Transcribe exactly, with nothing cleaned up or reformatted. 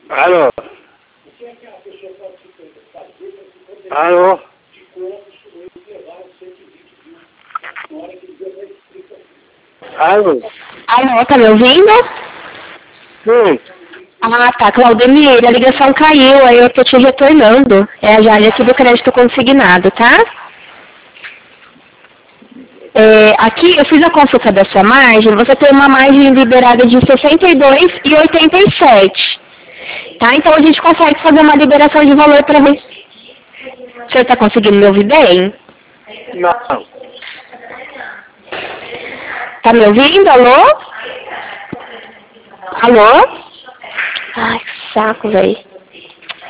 Alô? Alô? Alô? Alô, tá me ouvindo? Sim. Ah, tá, Claudemir, a ligação caiu, aí eu tô te retornando. É a Jália aqui do crédito consignado, tá? É, aqui eu fiz a consulta da sua margem, você tem uma margem liberada de sessenta e dois e oitenta e sete. Tá? Então a gente consegue fazer uma liberação de valor para mim. O senhor tá conseguindo me ouvir bem? Não. Tá me ouvindo? Alô? Alô? Ai, que saco, velho.